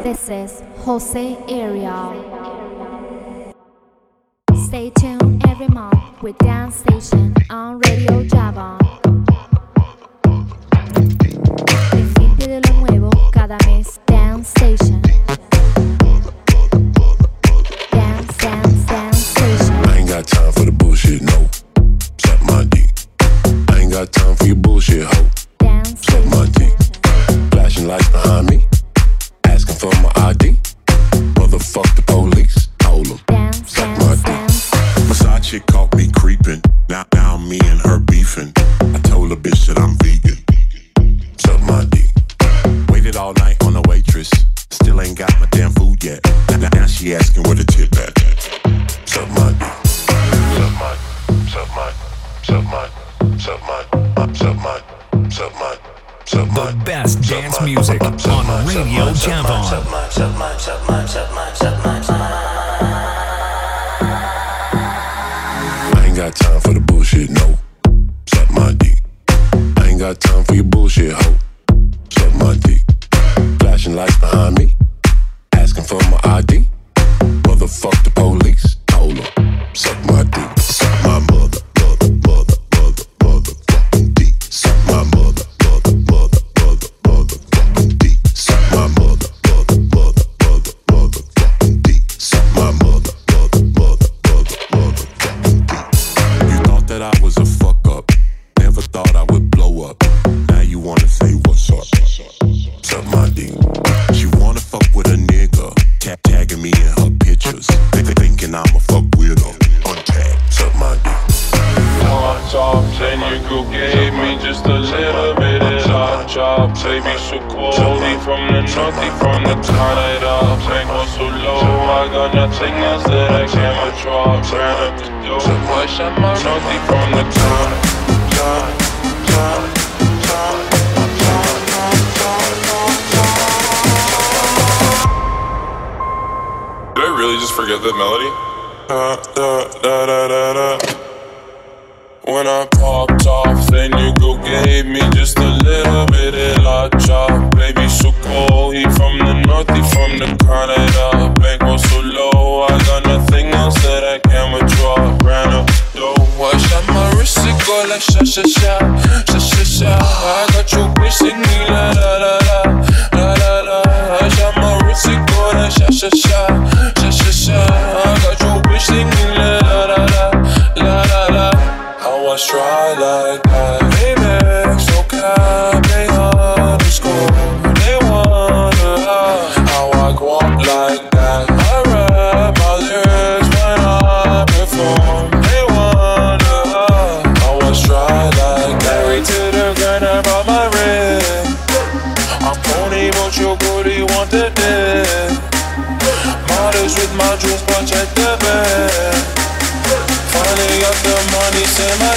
This is Jose Ariel. Stay tuned every month with Dance Station on Radio Java. Pendiente de lo nuevo cada mes. Dance Station. Dance Station. I ain't got time for the bullshit, no. Suck my dick. I ain't got time for your bullshit, ho. Suck my dick. Flashing lights behind me. Asking for my ID. Motherfuck the police. Hold 'em. Suck my dick. My side chick caught me creeping. Now me and her beefing. I told the bitch that I'm vegan. Suck my dick. Waited all night on the waitress. Still ain't got my damn food yet. Now she asking where the tip at. Suck my dick. Suck my, suck my, suck my, suck my, suck my, suck my, suck my. The best dance music on Radio Java. Suck my, suck my, suck my, suck my, suck my, suck my. I ain't got time for the bullshit, no. Suck my dick. I ain't got time for your bullshit, ho. Suck my dick. Flashing lights behind me. Asking for my ID. Motherfuck the police. Hold 'em. Suck my dick. Suck my mother, mother, mother, mother, motherfucking dick. Suck my mother, mother, mother, mother, motherfucking dick. Suck my mother, mother, mother, mother, motherfucking dick. Suck my mother, mother, mother, mother, motherfucking dick. You thought that I was a fuck up. Never thought I would blow up. Now you wanna say what's up? Suck my dick. She wanna fuck with a nigga. Tagging me in her pictures. Thinking I'm a fuck weirdo. Untag. Suck my dick. On top, then you go gave me just a little bit of hot chop. Baby, so cold, from the north, from the Canada. Tank was so low, I got nothing else that I can withdraw. Ran up the door, push up my north from the town. Did I really just forget that melody? When I popped off, then you go gave me just a little bit of la chop. Baby, so cold, he from the north, he from the Canada. Bank was so low, I got nothing else that I can withdraw. Ran up the door, I shot my wrist, it go like sha sha sha, sha sha sha. I got your bitch singing la la la la, la la la. I shot my wrist, it go like sha sha sha, sha sha sha. I got your bitch singing la la la la, la la la. How I try like that, baby, so can they underscore? They wonder how I go up like that. I rap my lyrics when I perform. They wonder how I try like that. Married to the grind, I brought my ring. I'm pony, but your booty want the dick. Models with my jewels, but check the bed. Finally got the money, say my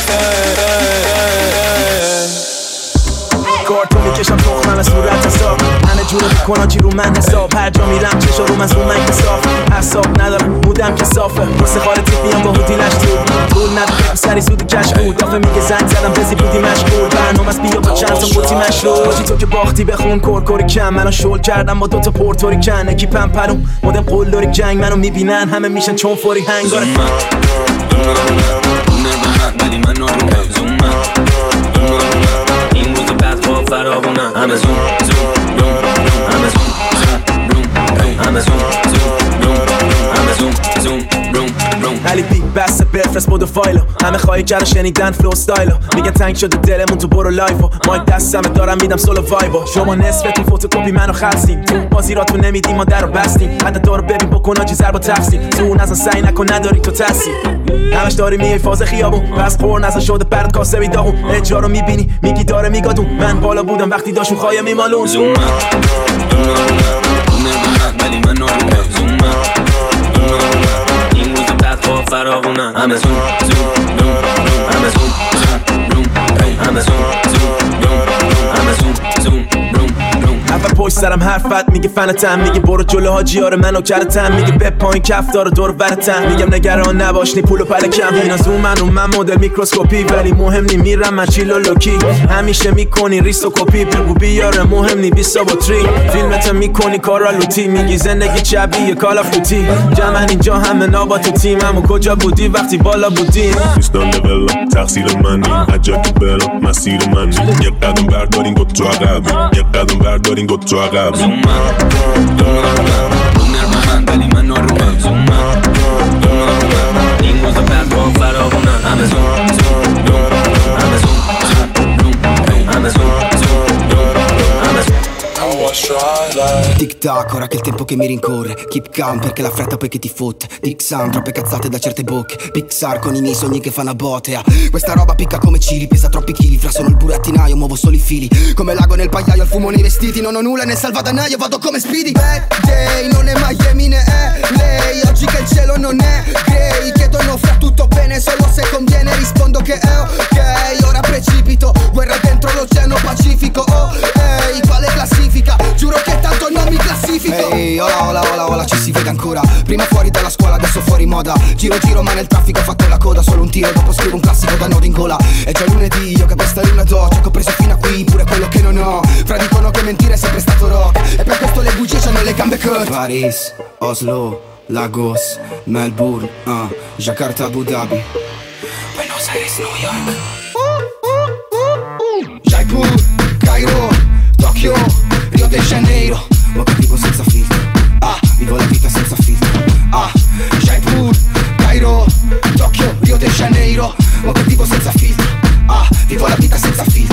کارتون میکشم تخمم از صورت حساب همه جورو میکنن چی رو من حساب هر جا میرم چشا رو من زون من کساف حساب ندارم بودم که صافه واسه خاله تیپ میام با هودی نشتور پول ندارم سری زودی کش بود دافه میگه زنگ زدم بزی بودی مشغول برنامه از بیا با چند تا بودی مشغول باشی تو که باختی بخون کورکوری کم منو شل کردم با دوتا پورتوری کن اکیپم پرون مدم قلدوری جنگ منو میبینن همه میشن چون فوری هنگاره ولی من نارونه این روز بعد با فراغونه همه زوم زوم روم روم همه زوم زوم روم همه زوم زوم روم همه زوم زوم روم روم علی بیگ بسته بفرست بودو فایلو همه خواهی کرده شنیدن فلو ستایلو میگن تنگ شده دلمون تو برو لایفو مایک دستمه دارم میدم سولو وایبو شما نصفتون فوتوکوپی منو خستین تو بازیراتون نمیدیم ما درو بستیم حتی دارو ببین بکن آجی ضرب و تفسین تو نزن سعی نکن نداری تو تسی همش داری میای فاز خیابون پس خور نزن شده برد کاسه بیداغون اجرا رو میبینی میگی داره میگادون من بالا بودم وقتی داشون خواهی میمالون زوم ولی من نارونه زوم این روز بعد با فراغونه همه زوم زوم روم روم همه زوم زوم روم همه زوم زوم روم همه زوم زوم روم روم اول پشت سرم حرفت میگه فنتم، میگه برو جلو حاجیار من و کرتم، میگه به پایین کف داره دور برتم، میگم نگران نباش نی پول و پلکم. اینا زوم من مدل میکروسکوپی، ولی مهم نی میرم من چیل و لوکی. همیشه میکنی ریس و کپی، بگو بیاره مهم نی 20 با تری. فیلمت میکنی کارا لوتی، میگی زندگی شبیه کال آف دوتی. جمعن اینجا همه نابا تو تیمم و کجا بودی وقتی بالا بودیم. دوستان لولم تقصیر منی، عجب برم مسیر منی. یه قدم بردارین گفت تو عقب، یه قدم بردارین گفت تو عقب. ولی من نارومم. زومم این روزا پرتوام فراوونم. همه زوم همه زوم همه زوم Tic-tac, ora che è il tempo che mi rincorre. Keep calm perché la fretta poi che ti fotte. Dixan, troppe cazzate da certe bocche. Pixar con i miei sogni che fanno a botte. Questa roba picca come cili, pesa troppi chili. Fra sono il burattinaio, muovo solo i fili. Come l'ago nel pagliaio, al fumo nei vestiti. Non ho nulla nel salvadanaio, vado come Speedy. Bad day, non è Miami né è lei. Oggi che il cielo non è grey. Chiedono fra tutto bene, solo se conviene. Rispondo che è ok, ora precipito. Guerra dentro l'oceano Pacifico. Oh, ehi, quale classifica? Giuro che tanto non mi classifico. Ehi, ola, ci si vede ancora. Prima fuori dalla scuola, adesso fuori moda. Giro ma nel traffico ho fatto la coda. Solo un tiro, dopo scrivo un classico da nodo in gola. È già lunedì, io che questa luna do. Ciò che ho preso fino a qui, pure quello che non ho. Fra dicono che mentire è sempre stato rock. E per questo le bugie c'hanno le gambe cut. Paris, Oslo, Lagos, Melbourne, Jakarta, Abu Dhabi, Buenos Aires, New York, Jaipur, Cairo, Tokyo, Rio de Janeiro. Ma che vivo senza filtro, vivo la vita senza filtro. Jaipur, Cairo, Tokyo, Rio de Janeiro. Ma che vivo senza filtro, vivo la vita senza filtro.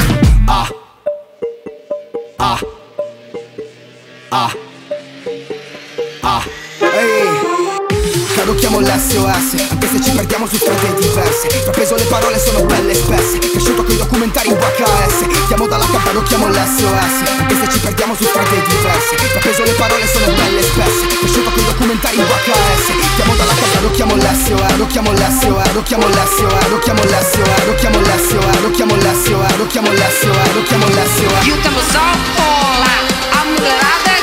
Chiamo l'SOS, anche se ci perdiamo su strade diverse. Trapeso le parole sono belle spesse, cresciuto coi documentari in VHS. Chiamo dalla campana, chiamo l'SOS, anche se ci perdiamo su strade diverse. Trapeso le parole sono belle spesse, cresciuto coi documentari in VHS. Chiamo dalla campana, chiamo l'SOS, lo chiamo l'SOS, lo chiamo l'SOS, lo chiamo l'SOS, lo chiamo l'SOS, lo chiamo l'SOS, lo chiamo l'SOS, lo chiamo l'SOS. E o tempo só rola, a mulherada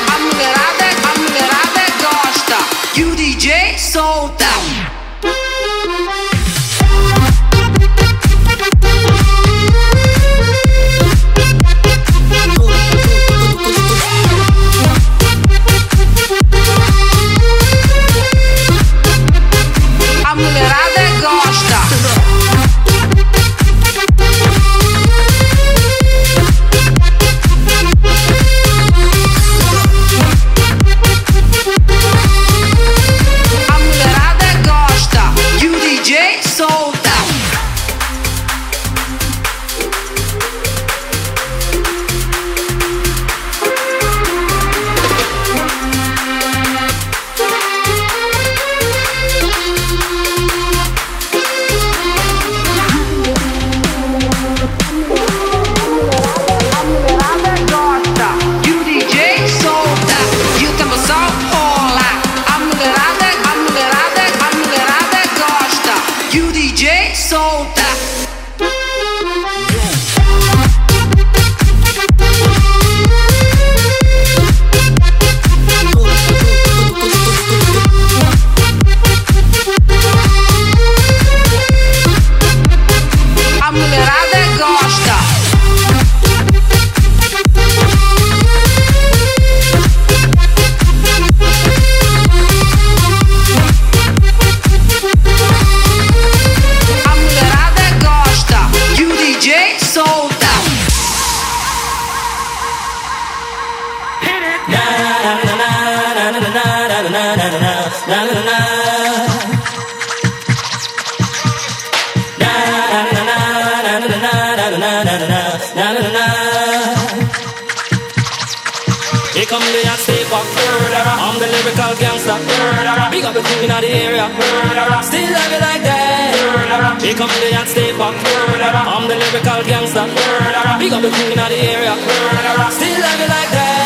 gosta. E o DJ solta. A mulherada gosta. Here come the hot step up. I'm the lyrical gangster. Big up the thing in the area. Still love it like that. Here come the hot step up. I'm the lyrical gangster. Big up the thing in the area. Still love it like that.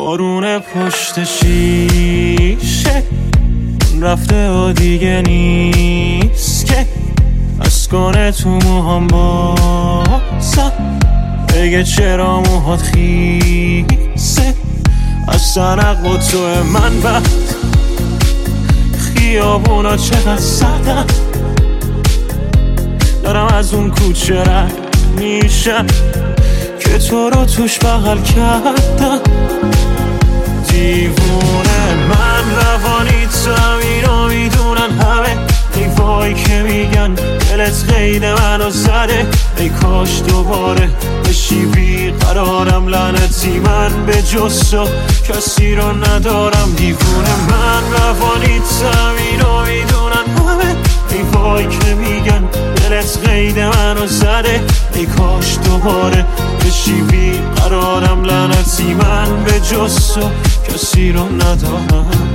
بارون پشت شیشه رفته و دیگه نیست که از کنه تو موهام بازم بگه چرا موهات خیسه از سنق با تو من وقت خیابونا چقدر سردم دارم از اون کوچه رد میشم که تو رو توش بغل کردم دیوونه من روانی تو اینو میدونن همه ای وای که میگن دلت قید منو زده ای کاش دوباره بشی بیقرارم لعنتی من به جز تو کسی رو ندارم دیوونه من روانی تو اینو میدونن همه ای وای که میگن دلت قید منو زده ای کاش دوباره بشی بیقرارم لعنتی من به جز تو کسی رو ندارم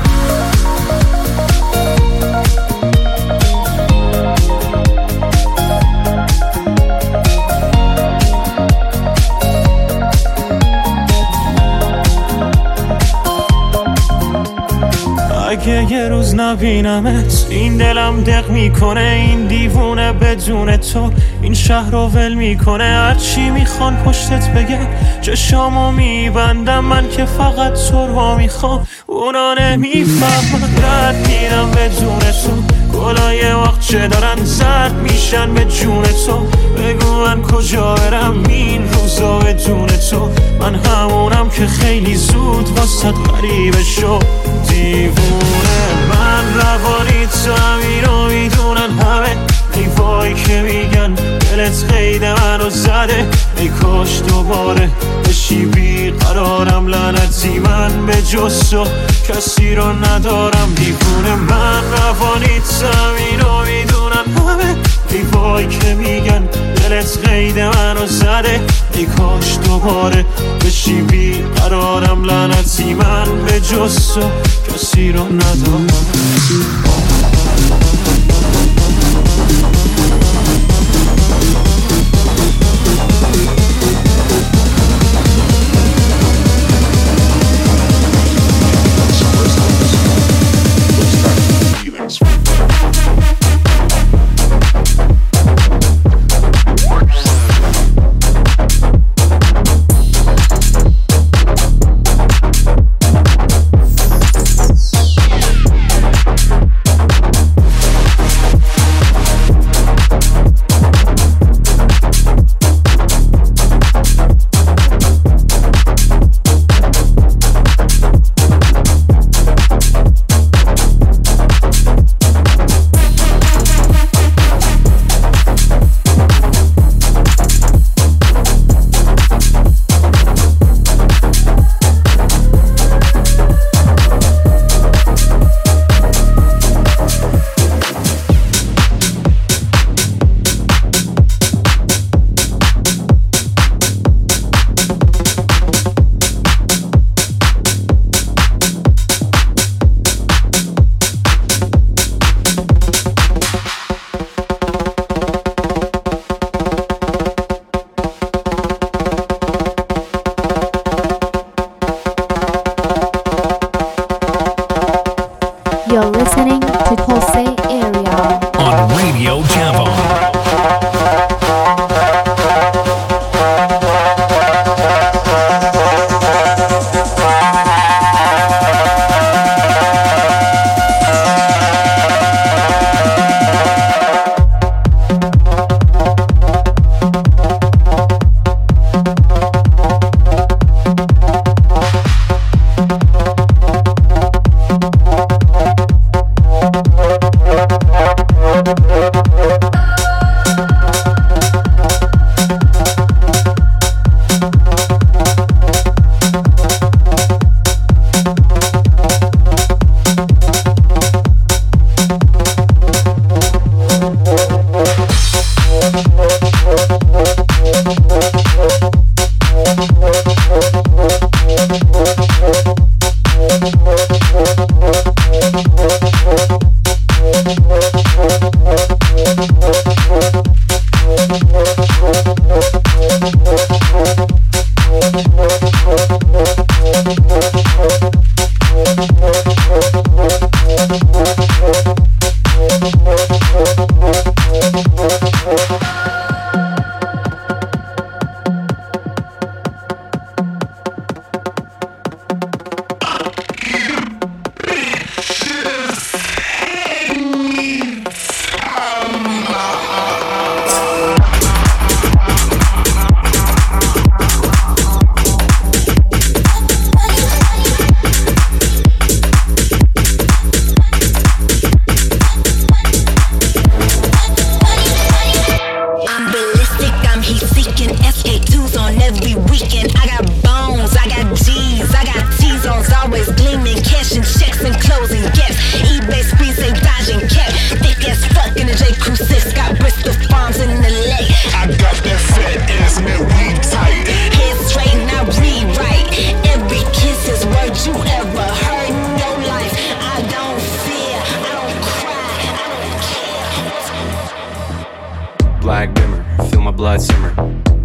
اگه یه روز نبینمت این دلم دق میکنه این دیوونه بدون تو این شهر رو ول میکنه هرچی میخوان پشتت بگه چشامو میبندم من که فقط تو رو میخوام اونا نمیفهمن رد میرم بدون تو گلای وقت چه دارن زرد میشن به جون تو بگو من کجا برم این روزا بدون تو من همونم که خیلی زود واسه غریبه شد دیوونه من روانی تو اینو میدونن همه ای وای که میگن دلت قید منو زده ای کاش دوباره بشی بیقرارم لعنتی من به جز تو کسی رو ندارم دیوونه من روانی تو اینو میدونن همه ای وای که میگن دلت قید منو زده ای کاش دوباره بشی بیقرارم لعنتی من به جز تو کسی رو ندارم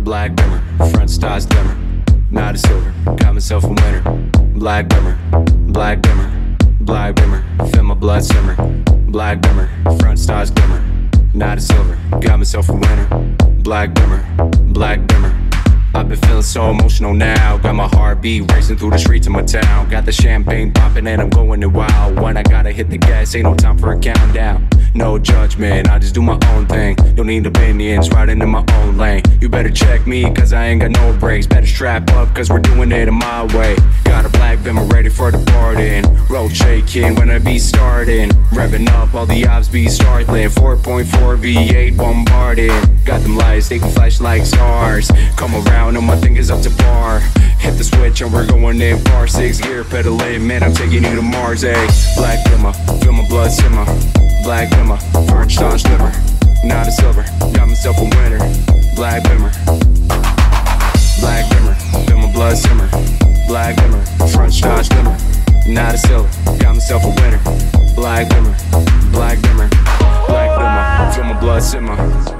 black bimmer, front stars glimmer, not a silver, got myself a winner. Black bimmer, black bimmer, black bimmer, feel my blood simmer. Black bimmer, front stars glimmer, not a silver, got myself a winner. Black bimmer, black bimmer. I've been feeling so emotional now. Got my heartbeat racing through the streets of my town. Got the champagne popping and I'm going it wild. When I gotta hit the gas, ain't no time for a countdown. No judgment, I just do my own thing. Don't need opinions, riding in my own lane. You better check me, cause I ain't got no brakes. Better strap up, cause we're doing it in my way. Got a black bimmer ready for the party. Road shaking when I be starting. Revving up, all the ops be startling. 4.4 V8 bombarding. Got them lights, they can flash like stars. Come around and my thing is up to par. Hit the switch and we're going in par. 6 gear pedaling, man, I'm taking you to Mars, eh? Black bimmer, feel my blood simmer. Black bimmer, French Dodge liver, not a silver, got myself a winner. Black bimmer, black bimmer, feel my blood simmer. Black bimmer, French Dodge liver, not a silver, got myself a winner. Black bimmer, black bimmer, black bimmer, feel my blood simmer.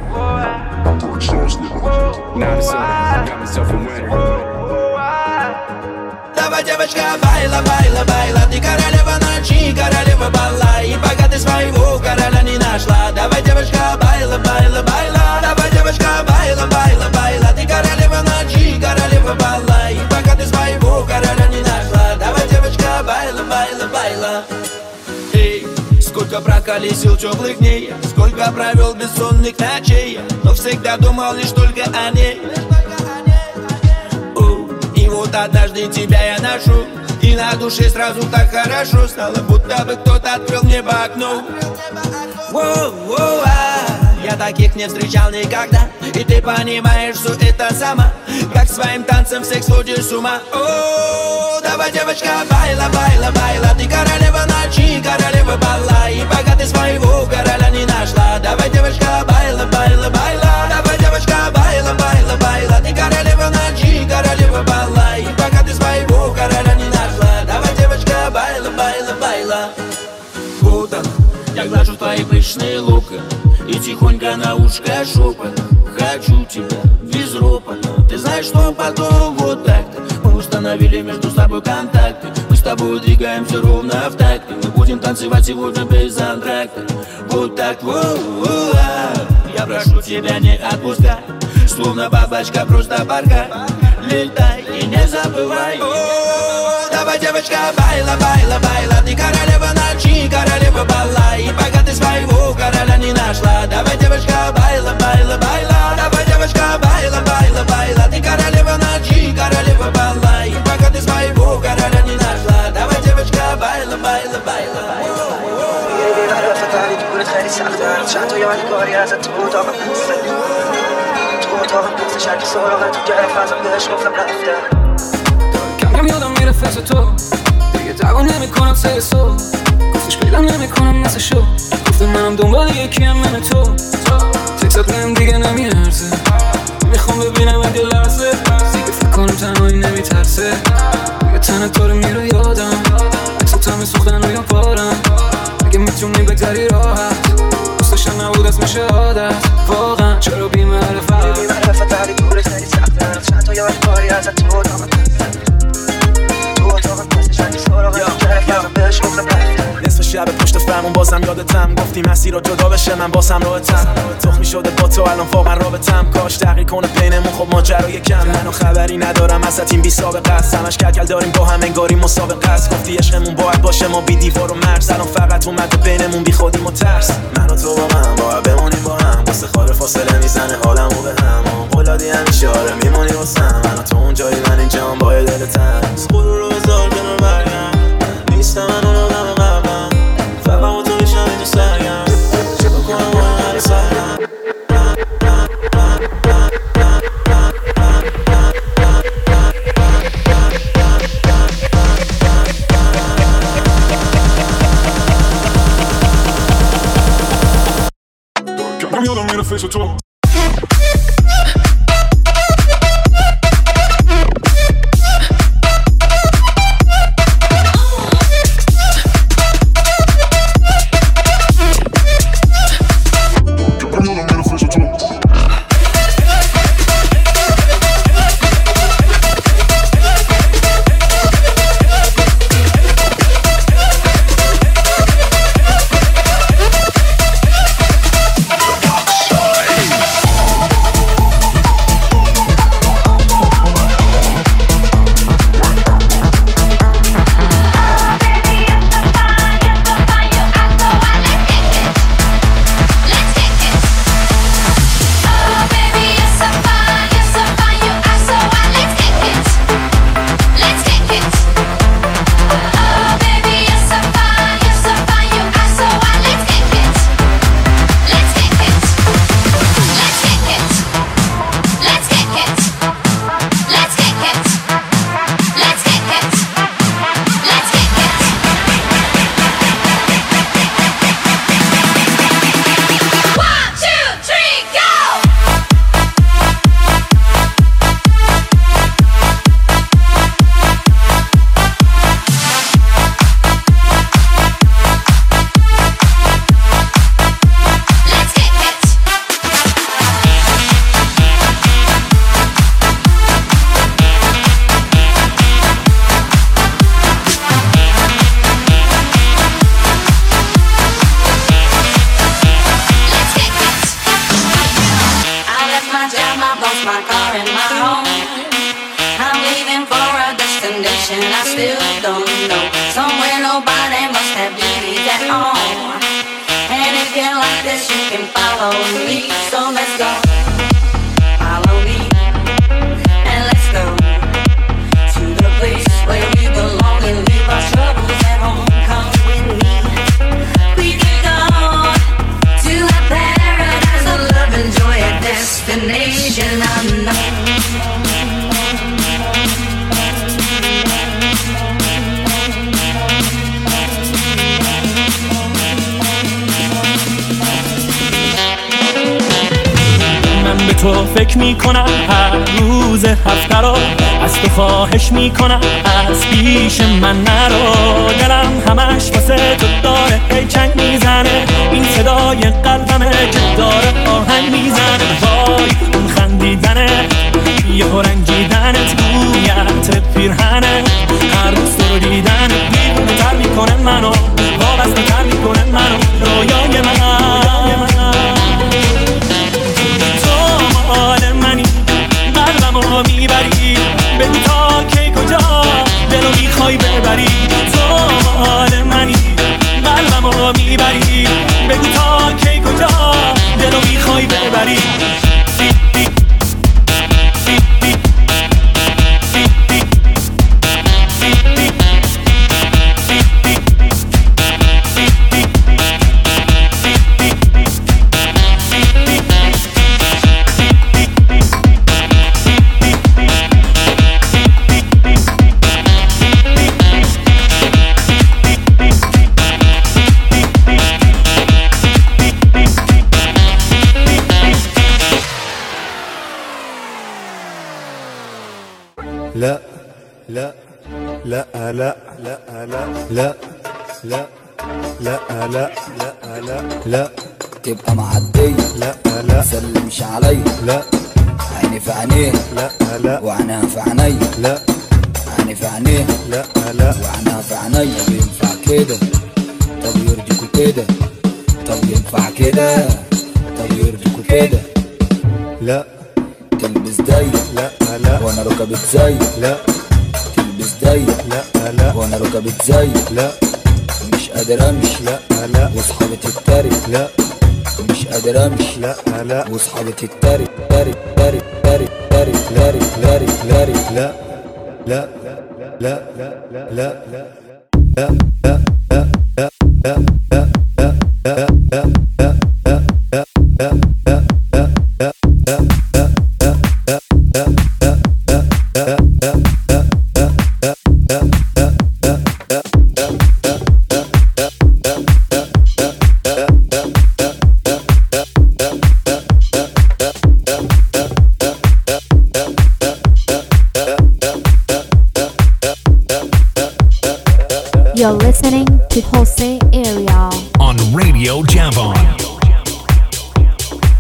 Not a silver, got myself a winner. Давай, девочка, байла, байла, байла. Ты королева ночи, королева бала. И пока ты своего короля не нашла. Давай, девочка, байла, байла, байла. Давай, девочка, байла, байла, байла. Ты королева ночи, королева бала. И пока ты своего короля не нашла. Давай, девочка, байла, байла, байла. Эй, сколько проколесил теплых дней, сколько провел бессонных ночей, но всегда думал лишь только о ней. И вот однажды тебя я ношу, и на душе сразу так хорошо стало, будто бы кто-то открыл мне по окну. Я таких не встречал никогда, и ты понимаешь, что это сама, как своим танцем всех сводишь с ума. О, давай, девочка, байла, байла, байла. Ты королева ночи, королева бала. И пока ты своего короля не нашла. Давай, девочка, байла, байла, байла. Давай, девочка, байла, байла, байла. Ты королева ночи, королева бала. И пока ты своего короля не нашла. Давай, девочка, байла, байла, байла. Вот он, я глажу твои пышные лука и тихонько на ушко шепот. Хочу тебя безропотно. Ты знаешь, что потом вот так-то мы установили между собой контакты. Мы с тобой двигаемся ровно в такт. Мы будем танцевать сегодня без антракта. Вот так, я прошу тебя, не отпускай. Словно бабочка, просто порхай. Летай и не забывай. Давай, девочка, байла, байла, байла. Ты королева ночи, королева бала. И пока ты своего короля не нашла. Давай, девочка, байла, байла, байла. Давай, девочка, байла, байла, байла. Ты королева ночи, королева бала. И пока ты своего короля не нашла. Давай, девочка, байла, байла, байла. چند تا یاد کاری ازت تو اتاق پسته تو اتاق پسته شرکی سراغت تو گرفت ازم بهش گفتم رفته کم کم یادم میره فیس تو دیگه دعوا نمیکنم سر سو گفتش پیدم نمیکنم مثل شو گفتم منم دنبال یکیم من تو تکسات بهم دیگه نمیارزه میخوام ببینم اگه لحظه دیگه فکر کنم تنهایی نمیترسه دیگه تنه تو رو میره یادم عکسات همه سوختن روی پارم اگه میتونی بگذری راحت دوستشم نبود اسم شهادت واقعا چرا بی‌معرفت ولی دورش خیلی سخته چند تا یاد کاری ازت تو اتاق پسته شرکی سراغت گرفت ازم بهش گفتم نصف شب پشت فرمون بازم یادتم گفتی مسیر رو جدا بشه من بازم راحتم تخمی شده با تو الان واقعا رابطم کاش تغییر کنه بینمون خب ماجرای کم منو خبری ندارم ازت این بی سابقه است همش کلکل داریم با هم انگاری مسابقه است گفتی عشقمون باید باشه ما بی دیوار و مرز الان فقط اومده بینمون بی خودیم و ترس من و تو واقعا باید بمونیم با هم واسه خاله فاصله میزنه حالمو به هم قولادی همیشه آره میمونی واسم من و تو اونجایی من اینجام با دلتم غرور رو بذار کنار برگم نیستم من اون آدم قبلم فقط با تو میشم اینجا سرگم چه بکنم با این هر سرگم کم یادم میره فیس تو my car and my home. I'm leaving for a destination I still don't know. Somewhere nobody must have duties at all. And if you like this, you can follow me. So let's go. Follow me. And let's go to the place where we belong and leave our troubles at home. Come with me. We can go to a paradise of love and joy, a destination unknown. من به تو فکر میکنم هر روز هفته رو، از تو خواهش میکنم از پیش من نرو. دلم همش واسه تو داره هیچنگ میزنه، این صدای قلبمه که داره آهنگ میزنه. وای اون خندیدنه یه رنگیدنت بویت پیرهنه، هر روز تو رو دیدنت دیوونه تر میکنه منو، وابسته تر میکنه منو، رویای من. حال منی قلبمو میبری، بگو تا کی کجا دلو میخوای ببری. تو حال منی قلبمو میبری، بگو تا کی کجا دلو میخوای ببری. لا لا لا لا لا لا لا لا لا لا لا لا تبقى معدية لا لا سلمش عليا لا عيني في عينيه لا لا وعينها في عينيا لا عيني في عينيه لا لا وعينها في عينيا. بينفع كده؟ طب يرضيكوا كده؟ طب ينفع كده؟ طب يرضيكوا كده؟ لا تلبس ضيق لا لا وانا ركبت زي لا تلبس ضيق لا لا وانا ركبت زي لا مش قادر امشي لا لا واصحابي تتريق لا مش قادر امشي لا لا واصحابي تتريق تاريق تاريق تاريق تاريق تاريق تاريق تاريق لا لا لا لا لا لا لا You're listening to Jose Ariel on Radio Javon.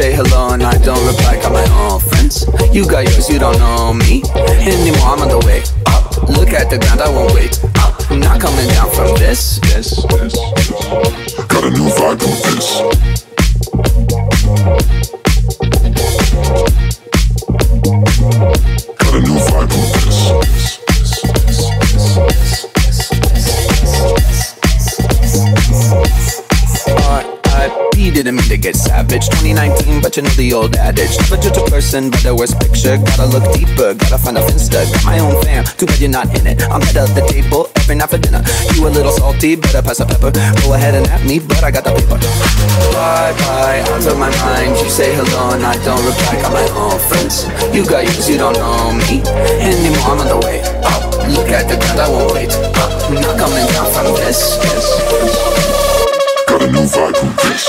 say hello and I don't reply. Got my own friends, you got yours, you don't know me anymore. I'm on the way up, look at the ground, I won't wait up. I'm not coming down from this. Got a new vibe with this. Got a new vibe with this. R.I.P. didn't mean to get savage. 2019, but you know the old adage. Never judge a person by their worst picture. Gotta look deeper, gotta find a finsta. Got my own fam, too bad you're not in it. I'm head of the table every night for dinner. You a little salty, better pass the pepper. Go ahead and at me, but I got the paper. Bye, out of my mind. You say hello and I don't reply. Got my own friends, you got yours, you don't know me anymore. I'm on the way up, look at the ground, I won't wait up. I'm not coming down from this. Got a new vibe with this.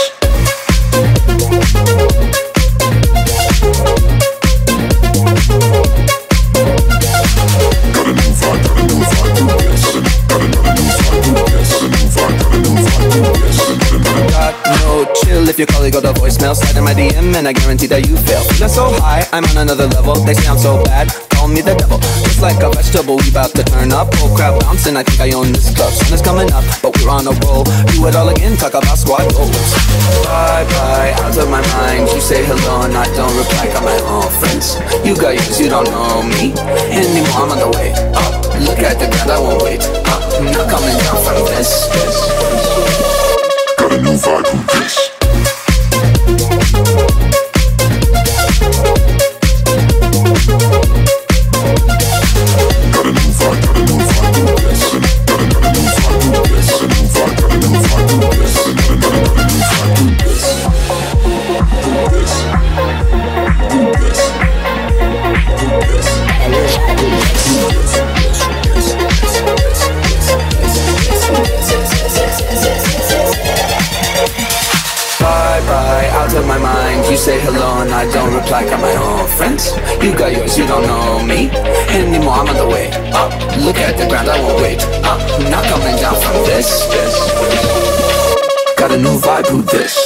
Got a new vibe with this. Got no chill if your colleague got a voicemail. Slide in my DM and I guarantee that you fail. Feeling so high, I'm on another level. They say I'm so bad, call me the devil. Just like a vegetable, we about to turn up. Whole crowd bouncing, I think I own this club. Sun is coming up, but we're on a roll. Do it all again, talk about squad goals. Bye, out of my mind. You say hello and I don't reply. Got my own friends, you got yours, you don't know me anymore. I'm on the way up, look at the ground, I won't wait up. I'm not coming down from this. Got a new vibe with this. Got a new vibe with this. Got a new vibe with this. Got a new vibe with this. Bye, out of my mind. You say hello and I don't reply. Got my own friends, you got yours, you don't know me anymore. I'm on the way up, look at the ground, I won't wait up. I'm not coming down from this. Got a new vibe with this.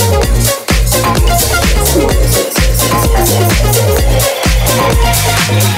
Yes.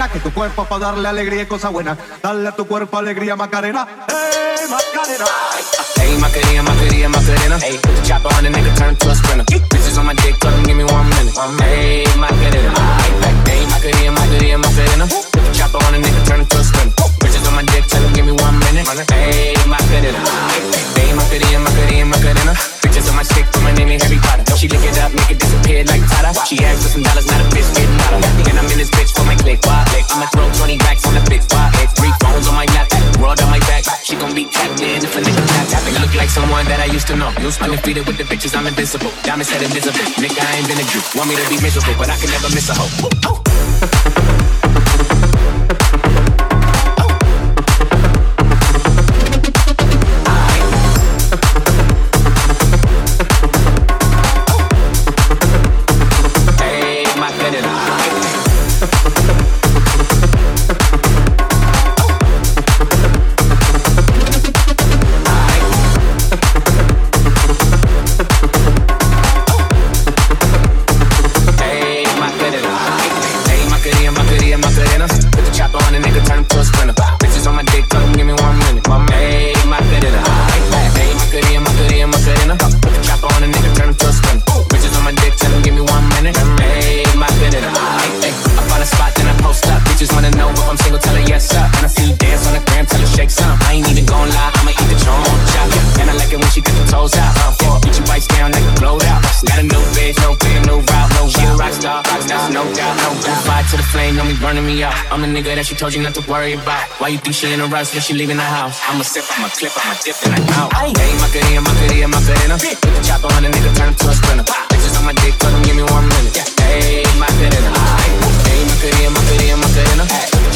Macarena, que tu cuerpo es para darle alegría y cosas buenas. Dale a tu cuerpo alegría, Macarena. ¡Hey, Macarena! Hey, Macarena, Macarena, Macarena. Hey, put the chopper on the nigga, turn to a sprinter. Bitches on my dick, tell them give me 1 minute. Hey, Macarena. Hey, Macarena, Macarena, Macarena. Put the chopper on the nigga, turn to a sprinter. Bitches on my dick, tell them give me 1 minute. Hey, Macarena. Hey, Macarena, Macarena, Macarena. Bitches on my stick, put my name in Harry Potter. She lick it up, make it disappear like Tata. She asked for some dollars, not a bitch getting out of. And I'm in this bitch for my click. I'ma throw 20 racks on the big spot. 3 phones on my lap, world on my back. She gon' be tapped in if a nigga tap. You look like someone that I used to know. Undefeated with the bitches, I'm invincible. Diamonds said invisible. Nigga, I ain't been a Jew. Want me to be miserable, but I can never miss a hoe. Oh. I'm the nigga that she told you not to worry about. Why you think she in a rush when she leaving the house? I'ma sip, I'ma clip, I'ma dip, and I'm out. Hey, Macarena, Macarena, Macarena. Put the chopper on the nigga, turn to a sprinter. Bitches on my dick, tell them give me 1 minute. Hey, Macarena. Hey, Macarena, Macarena, Macarena.